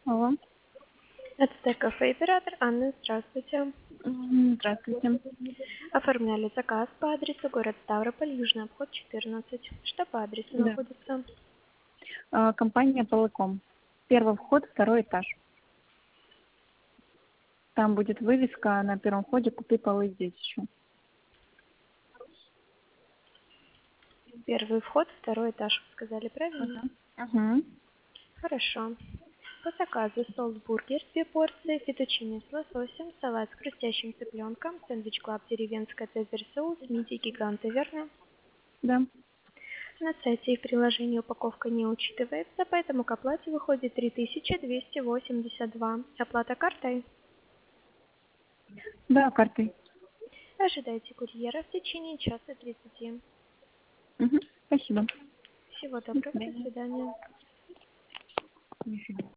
Алло. Ацтек кафе оператор Анна, здравствуйте. Здравствуйте. Оформляли заказ по адресу город Ставрополь, Южный обход 14. Что по адресу Да. находится? Компания Полыком. Первый вход, второй этаж. Там будет вывеска на первом входе «Купи полы здесь» еще. Первый вход, второй этаж, вы сказали, правильно? Угу. Хорошо. По заказу соус-бургер, 2 порции, фетучини с лососем, салат с хрустящим цыпленком, сэндвич клаб деревенская цезарь соус, мидии гиганты, верно? Да. На сайте и в приложении упаковка не учитывается, поэтому к оплате выходит 3282. Оплата картой. Да, картой. Ожидайте курьера в течение часа 30. Угу. Спасибо. Всего До доброго, до свидания. свидания. До свидания.